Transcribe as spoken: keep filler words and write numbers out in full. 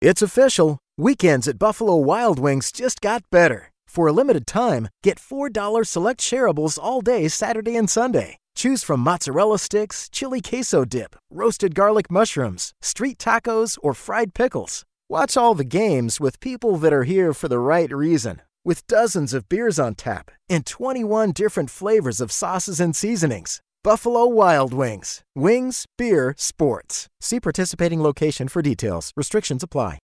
It's official. Weekends at Buffalo Wild Wings just got better. For a limited time, get four dollars select shareables all day Saturday and Sunday. Choose from mozzarella sticks, chili queso dip, roasted garlic mushrooms, street tacos, or fried pickles. Watch all the games with people that are here for the right reason. With dozens of beers on tap and twenty-one different flavors of sauces and seasonings. Buffalo Wild Wings. Wings, beer, sports. See participating location for details. Restrictions apply.